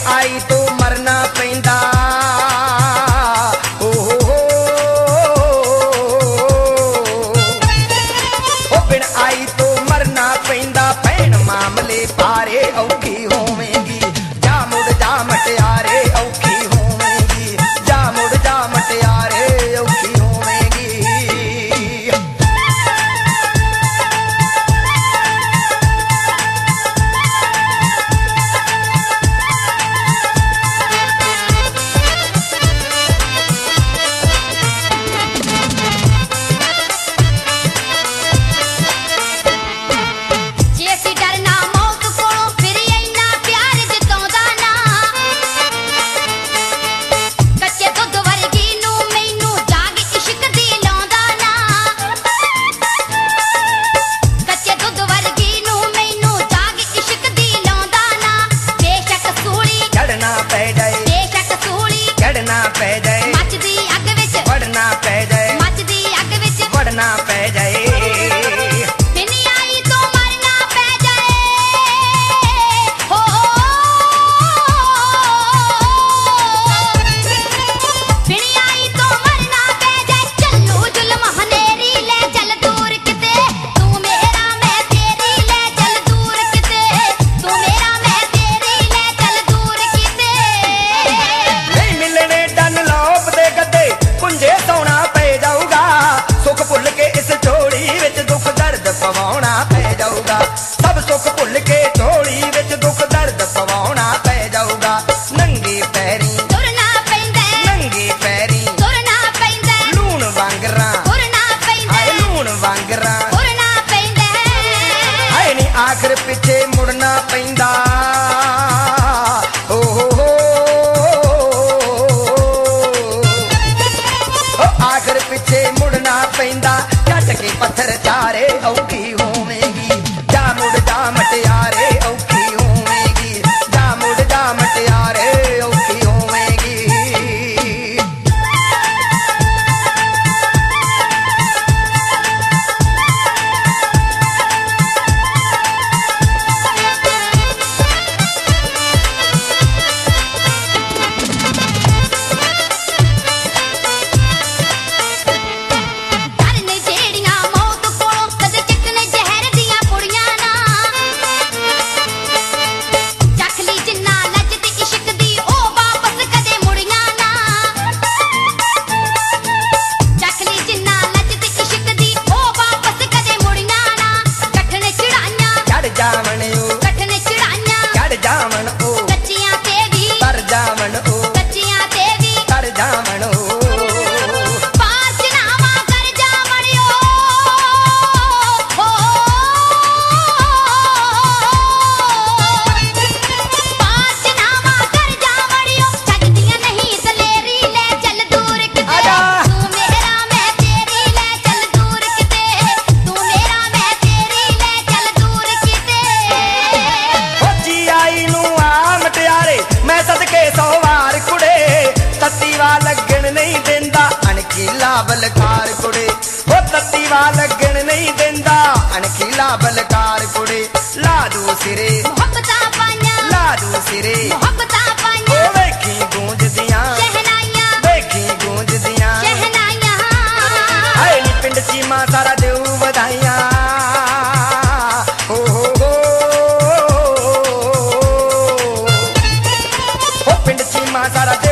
आई तो मरना पैंदा बिन आई तो मरना पैंदा भैन मामले पारे औखी होवेगी जा मुड़ जा मटियारे औखी होवेगी जा मुड़ जा मटियारे औखी होवेगी। सब सुख भुल के झोली विच दुख दर्द पवाउणा पै जाऊगा नंगे पैरी तुरना पैंदा नंगे पैरी तुरना पैंदा लूण वांगरा तुरना पैंदा लूण वांगरा तुरना पैंदा हाय नी आखिर पिछे मुड़ना पैंदा आखिर पिछे मुड़ना पैंदा झट के पत्थर चारे औखी होवेगी जा मुड़ जा मटियारे औखी होवेगी जा मुड़ जा मटियारे औखी होवेगी। बलकार कुड़े वो तत्तीवा लगन नहीं देंदा अनखीला बलकार कुड़े लादू सिरे मोहब्बता पाया लादू सिरे मोहब्बता पाया वेखी गूंज दियां शहनाइयां वेखी गूंज दियां शहनाइयां हाय नी पिंड चीमा सारा देऊ बधाइयां हो पिंड चीमा सारा